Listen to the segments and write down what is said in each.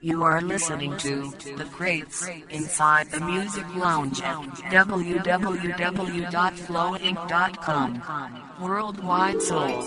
You are listening to The Crates inside the Music Lounge at www.flowinc.com. Worldwide Soul.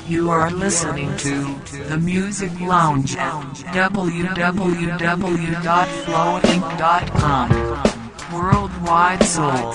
You are listening to The Music Lounge at www.flowinc.com. Worldwide Soul.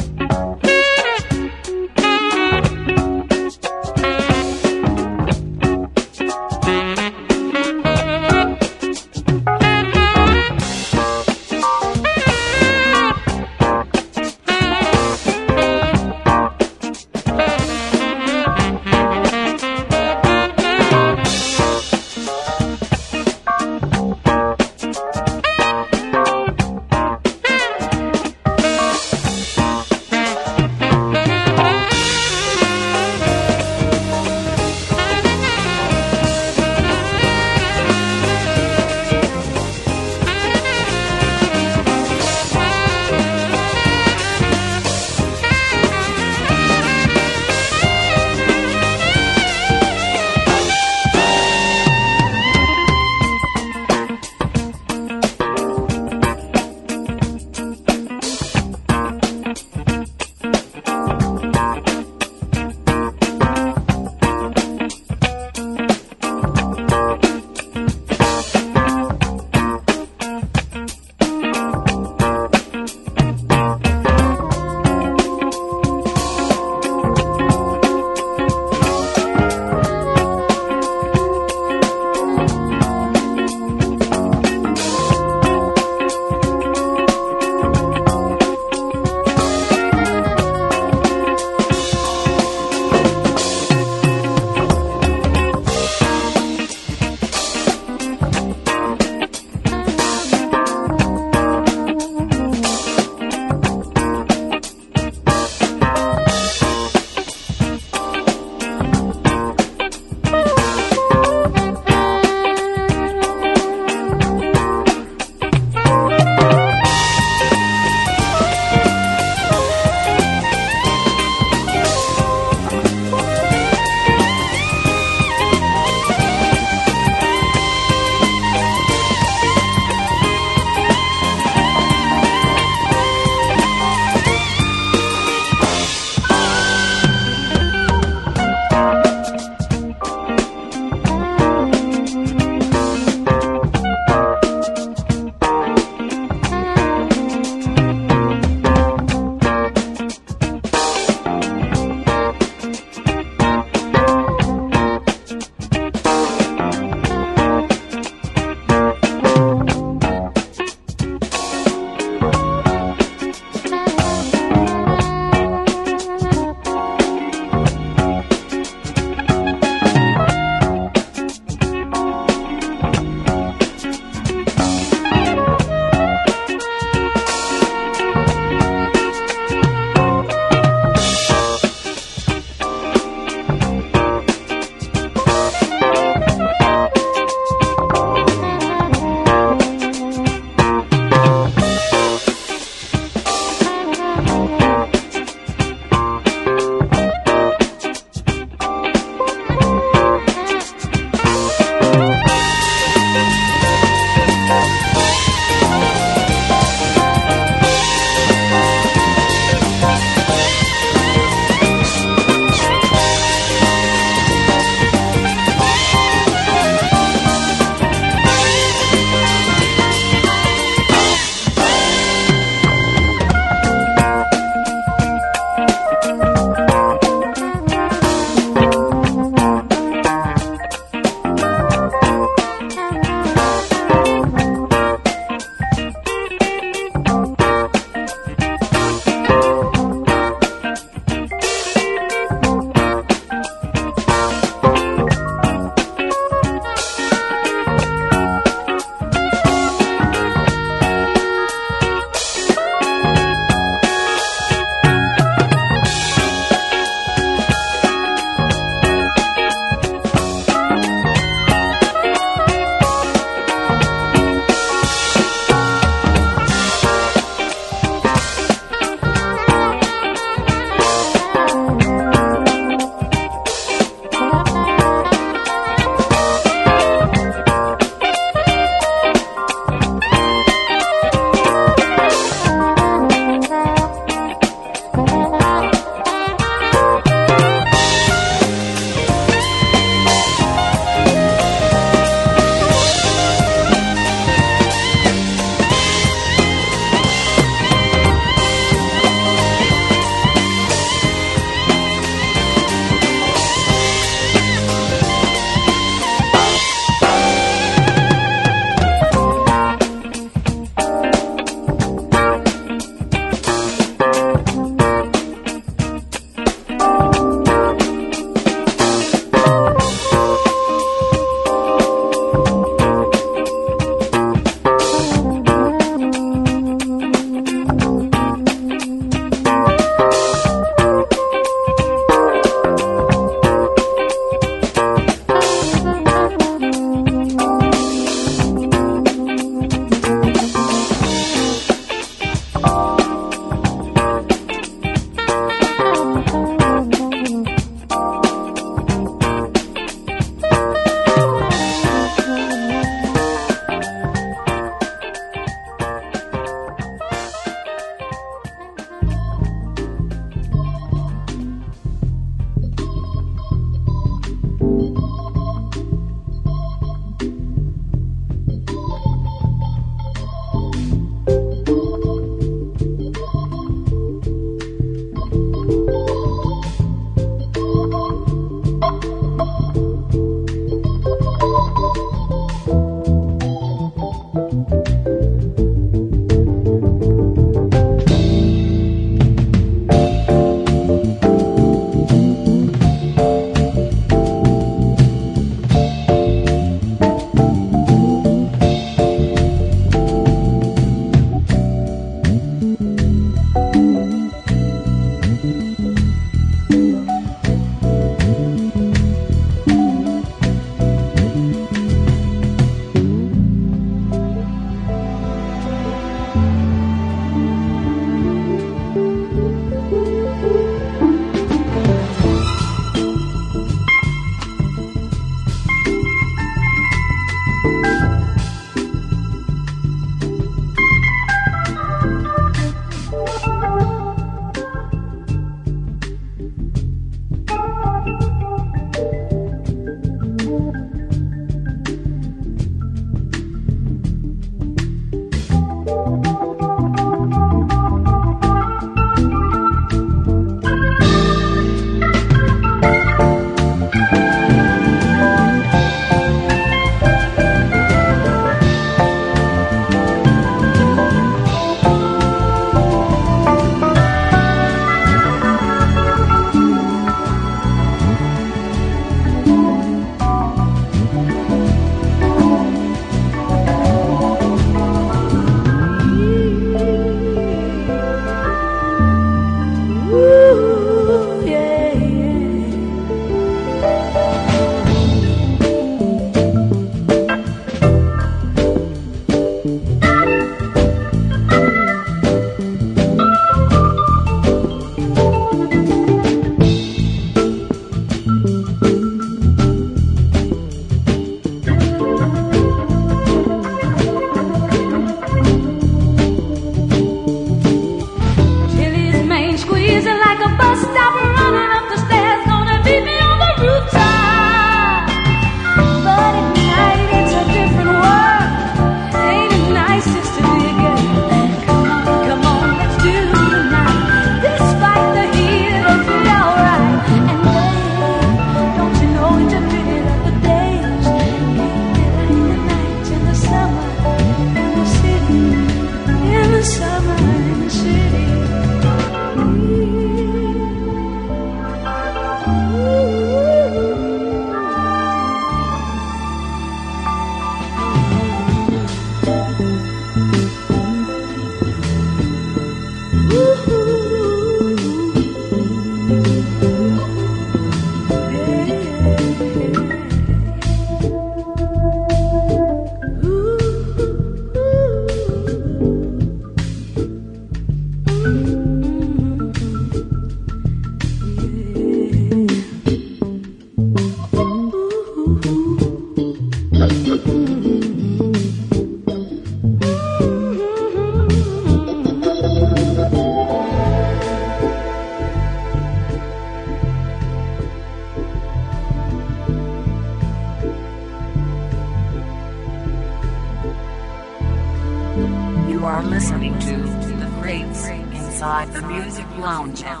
You are listening to The Greats Inside the Music Lounge at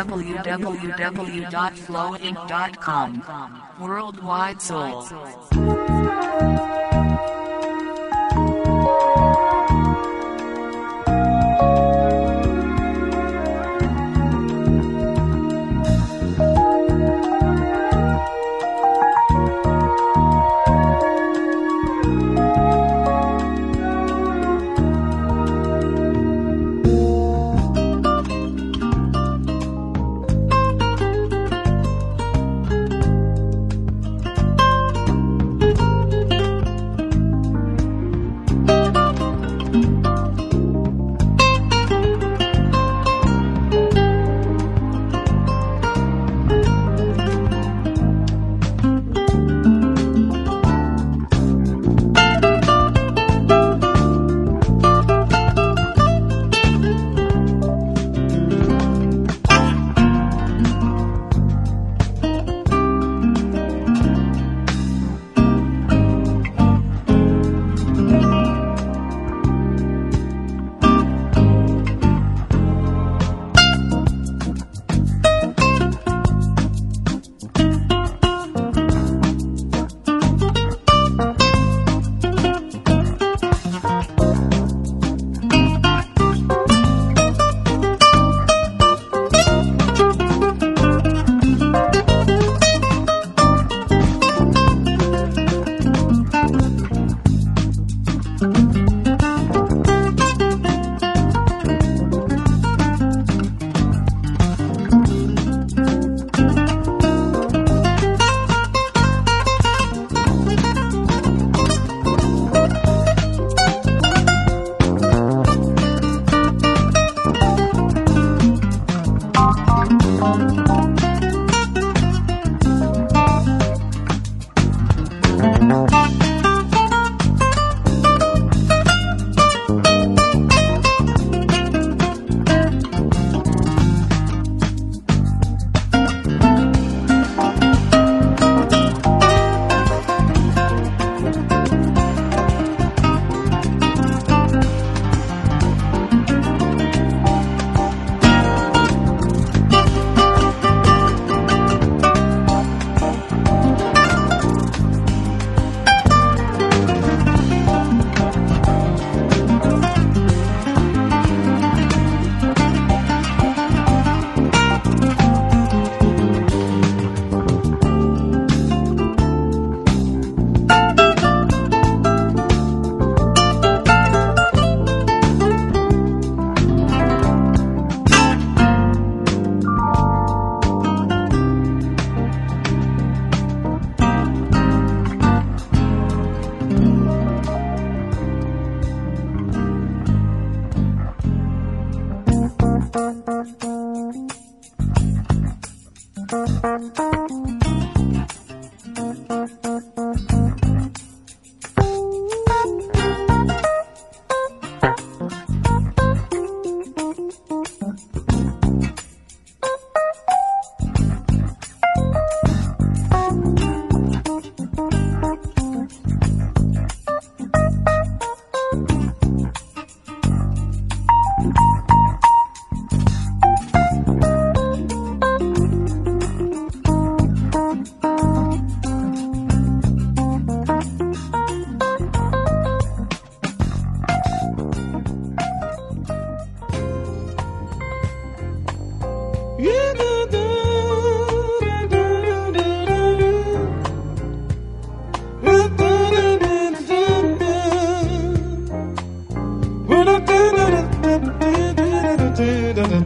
www.flowinc.com. Worldwide Soul.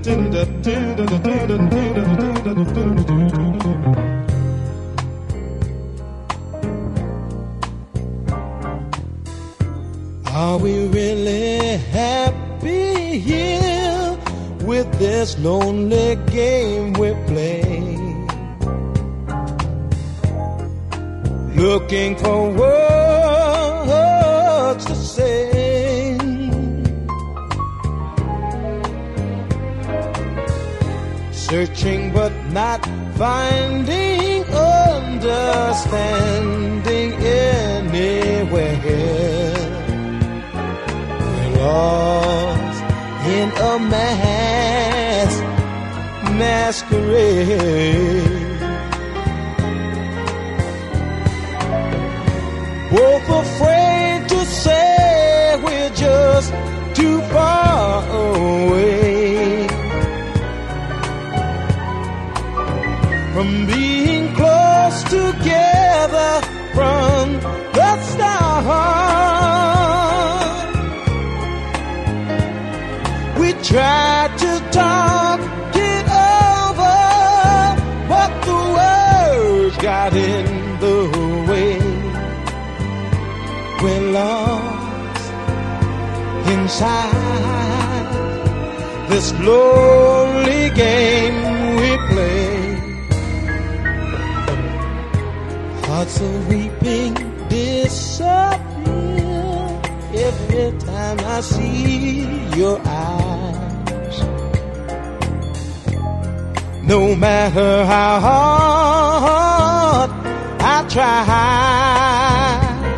Are we really happy here with this lonely game we play? Looking for words to say, searching but not finding understanding anywhere. Lost in a masquerade, both afraid to say we're just too far away from being close together from the start. We tried to talk it over, but the words got in the way. We're lost inside this lonely game we play. Hearts are weeping, disappear every time I see your eyes. No matter how hard I try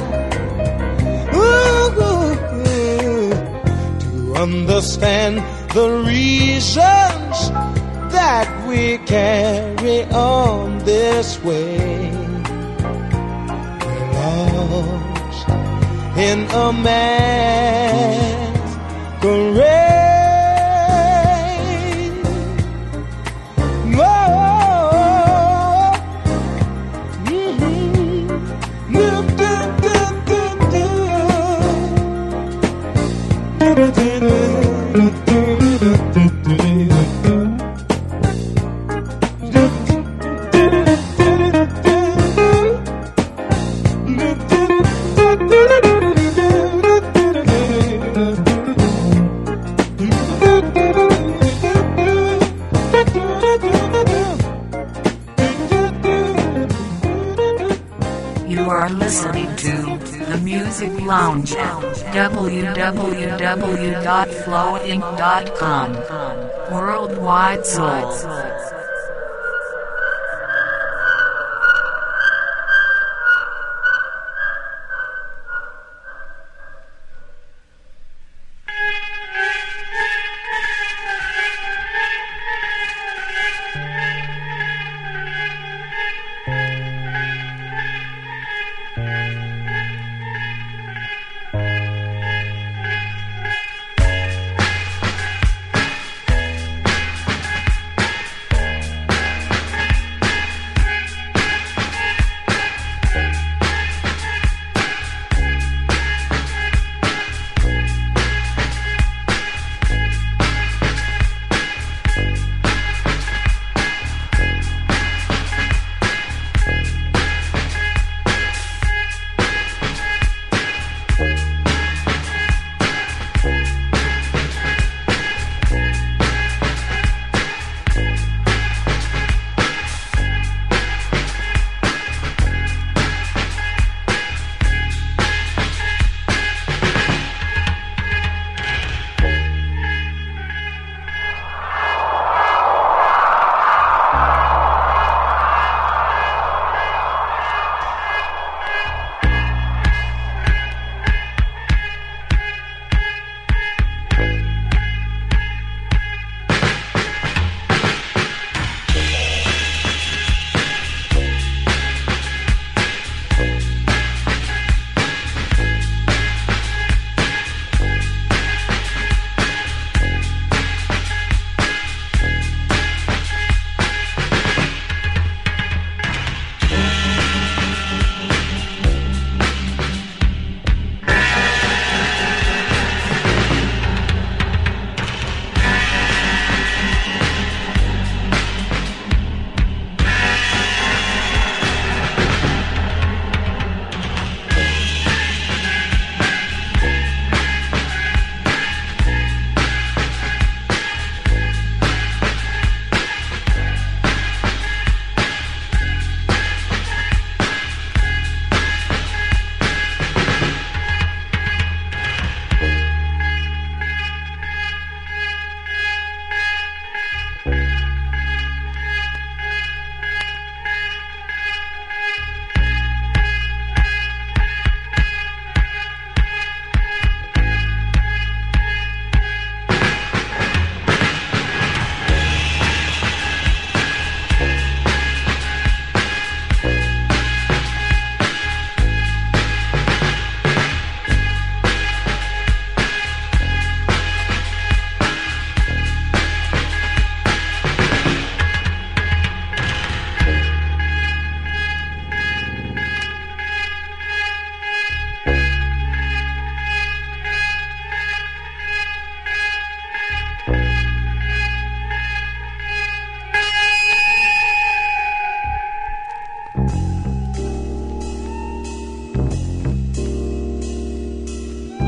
to understand the reasons that we carry on this way. We're lost in a masquerade. You are listening to The Music Lounge at www.flowinc.com. Worldwide Soul.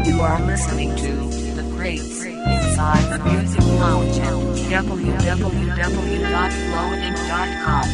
You are listening to The Greats Inside the Music Lounge at www.flowinc.com.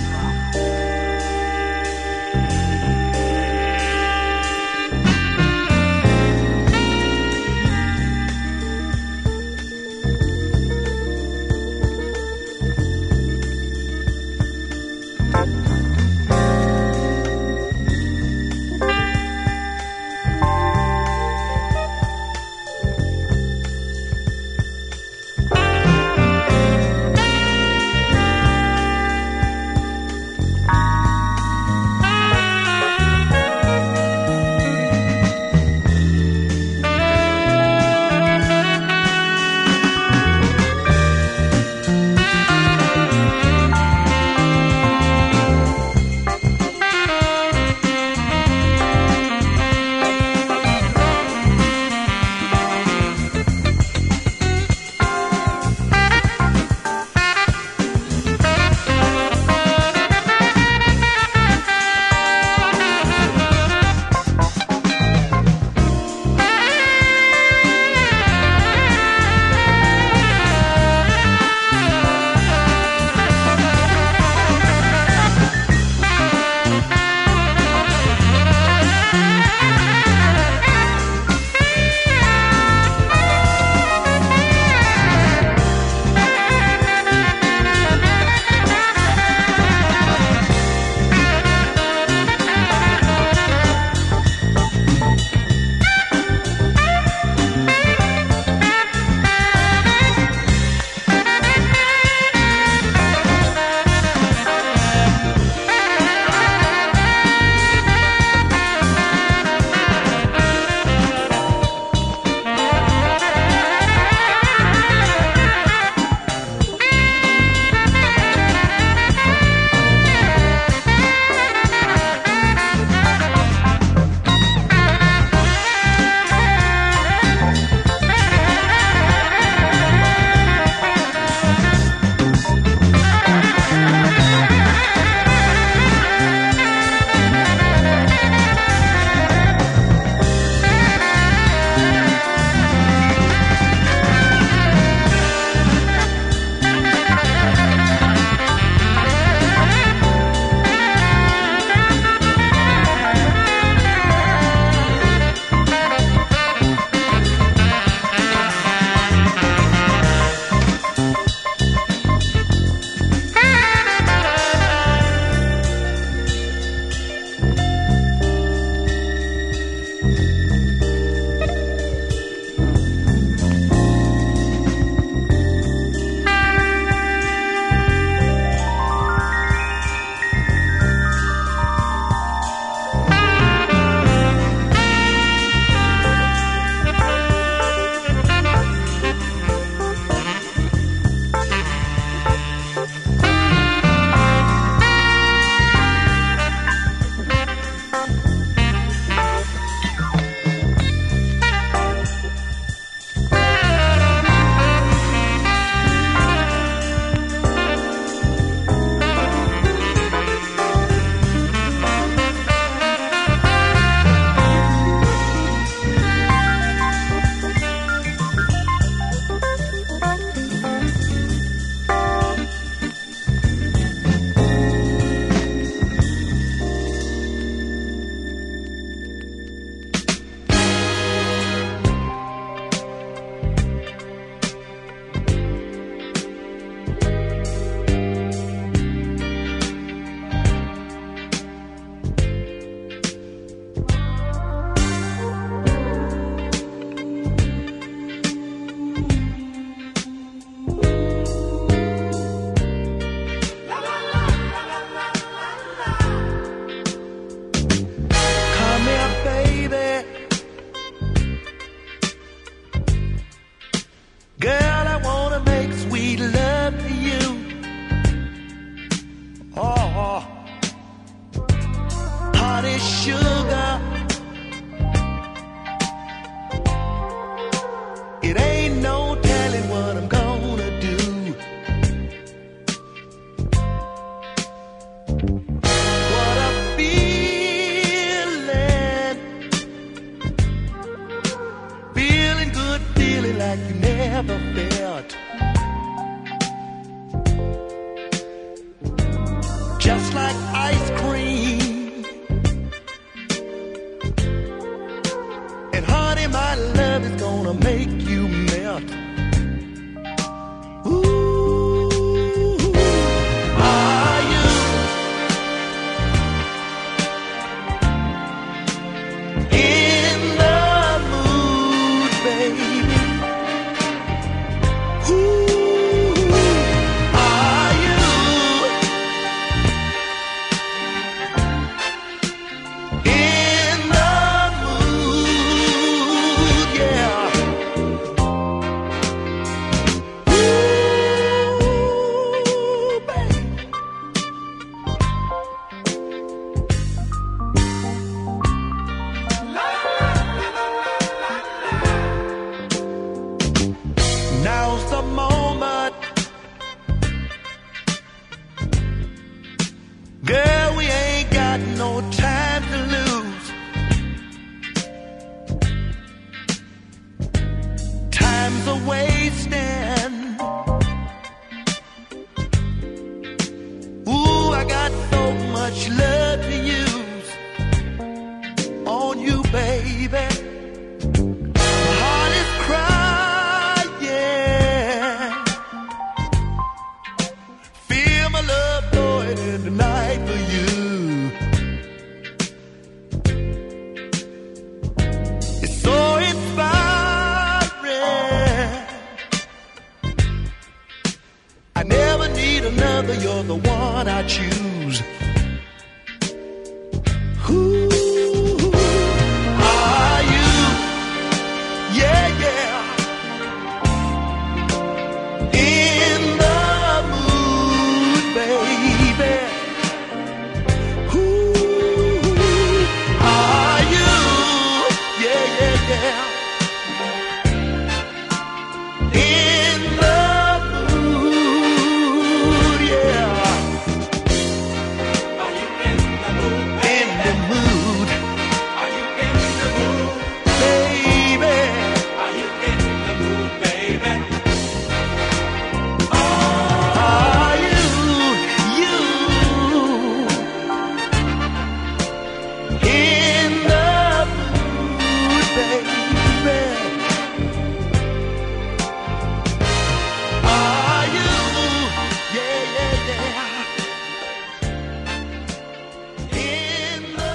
like you never felt. Just like ice cream. And honey, my love is gonna make you melt. Ooh, are you in the mood, baby? Ooh, are you in the mood? Yeah. Ooh, baby. Now's the moment. Girl, we ain't got no time to lose. Time's a wasting. Ooh, I got so much love to use on you, baby. My heart is crying. Feel my love blowing in the night for you. It's so inspiring. I never need another. You're the one I choose. Who are you? Yeah, yeah. In the mood, baby. Who are you? Yeah, yeah, yeah. In the mood, yeah. Are you in the mood? In the mood. Are you in the mood? Baby. Are you in the mood, baby? Are you in the mood, baby? Are you? Yeah, yeah, yeah. In the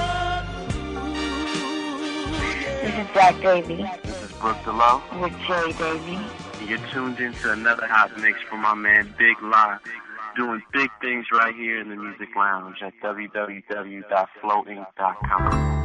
mood, This yeah. is Black Davy This is Brooke DeLoe. with Cherry Davy. And you're tuned into another hot mix from my man Big La, doing big things right here in the Music Lounge at www.floating.com.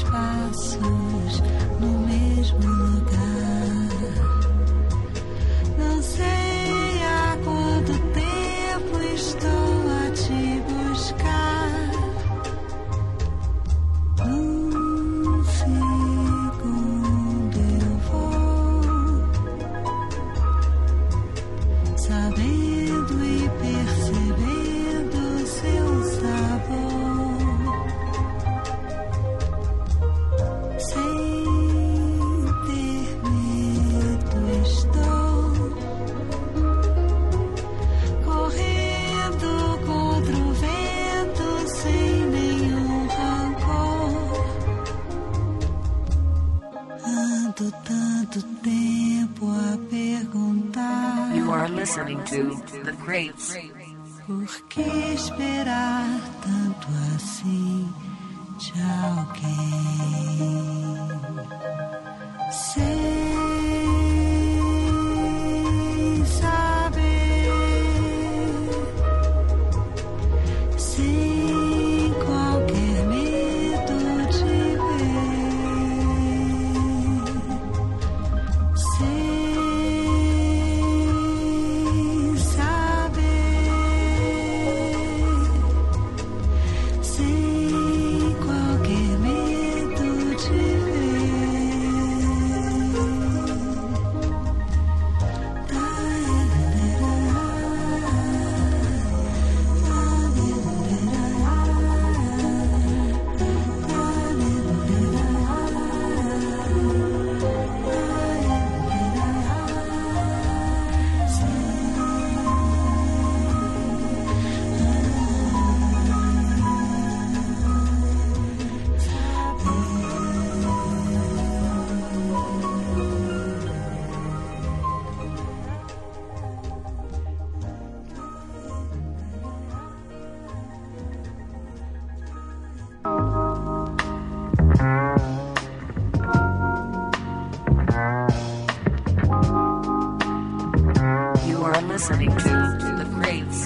passos no mesmo lugar. Não sei há quanto tempo estou a te buscar. Num segundo eu vou, sabendo e percebendo seu sabor, sem ter medo estou correndo contra o vento sem nenhum rancor. Ando tanto tempo a perguntar. You are listening to The Greats. Por que esperar tanto assim de alguém? Sem saber, sem qualquer medo de ver, sem saber, sem qualquer medo de You are listening to The Greats.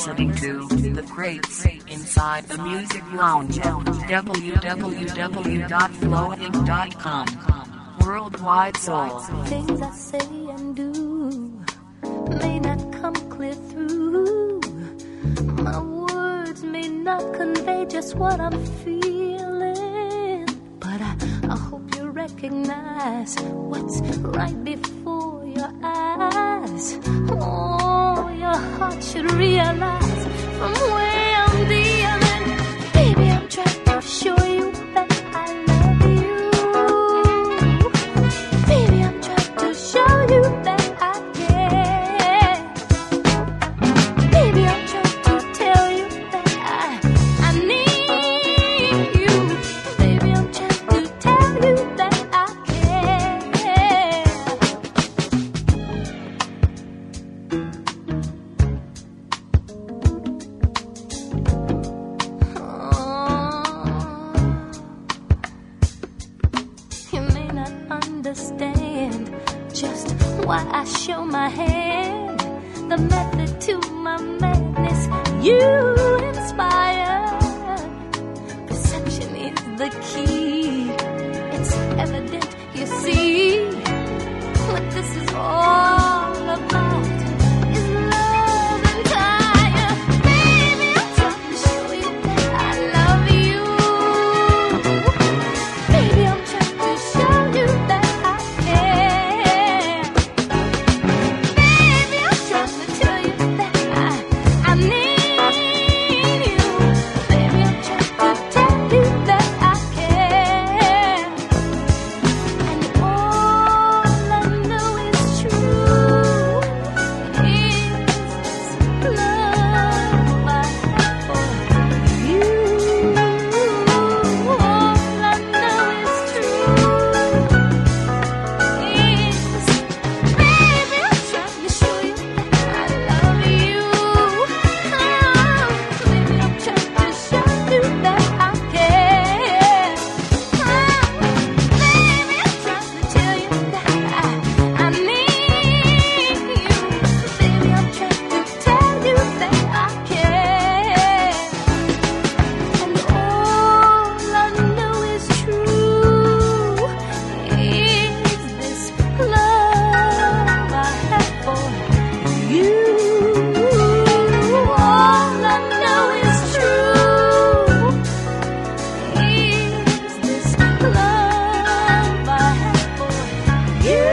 listening to The Crates Inside the Music Lounge at www.flowing.com. Worldwide Soul. Things I say and do may not come clear through. My words may not convey just what I'm feeling, but I hope you recognize what's right before your eyes. Oh, your heart should realize from where I'm dealing. Baby, I'm trying to show you that I love you. Baby, I'm trying to show you that I care. Baby, I'm trying to tell you that I need you. Baby, I'm trying to tell you that I care. You may not understand just why I show my hand, the method to my madness you inspire. Perception is the key. It's evident, you see, what this is all about is love and fire. Baby, I'm trying to show you that I love you. Baby, I'm trying to show you that I care. Baby, I'm trying to tell you that I need you. Baby, I'm trying to tell you that I care. And all I know is true is love I have for you. All I know is true is, baby, I'm trying to show you that I love you. Baby, I'm trying to show you that I care. Baby, I'm trying to tell you that I need you. Baby, I'm trying to tell you that I care. And all I know is true is this love I have for you. All I know is true is this love I have for you.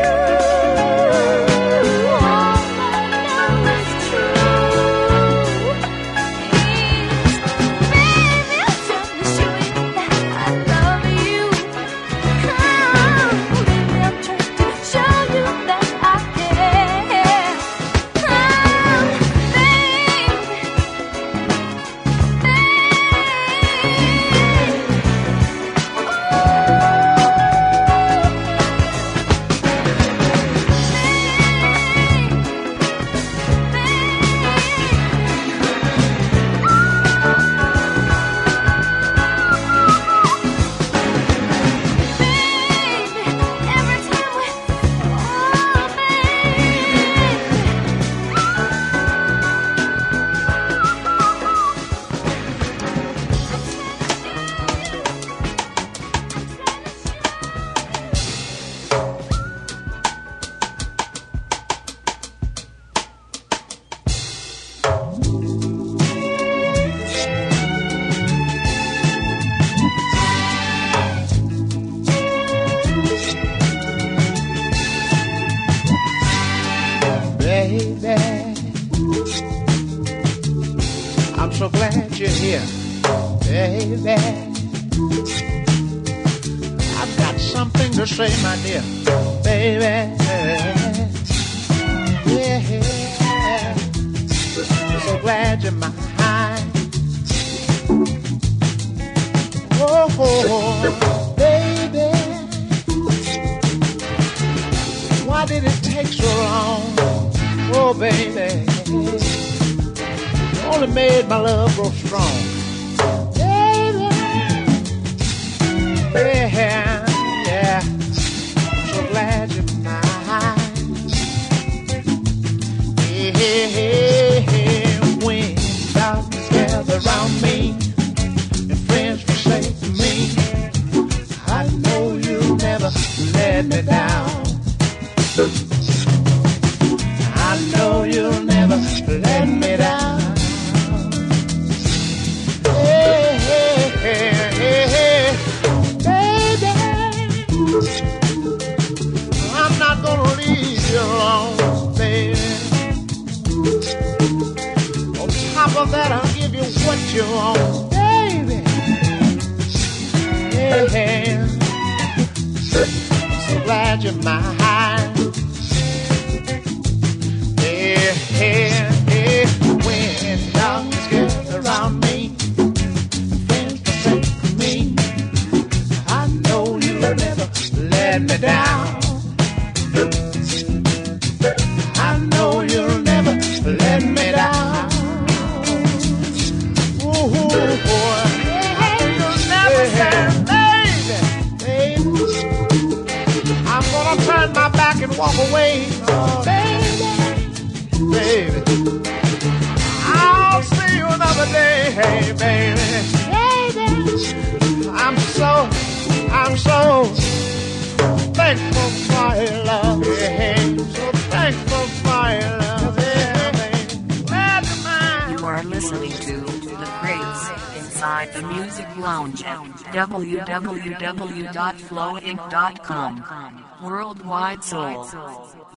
All I know is true is, baby, I'm trying to show you that I love you. Baby, I'm trying to show you that I care. Baby, I'm so glad you're here. Baby, I've got something to say, my dear. Baby, yeah, I'm so glad you're mine. Oh, baby, why did it take so long? Oh, baby, only made my love grow strong. Baby, yeah, yeah, I'm so glad you're mine. Yeah, when get you on, baby. Yeah. So glad you're mine. Yeah. When darkness gets around me, friends forsake me, I know you'll never let me down. I know you'll never let me down. Ooh, boy. You'll never say, baby, I'm gonna turn my back and walk away. Oh, baby, I'll see you another day, hey, baby. I'm so thankful for your love, yeah. So thankful for your love, yeah. Glad to mind. You are listening to The Crates Inside the Music Lounge at www.flowinc.com. Worldwide Soul.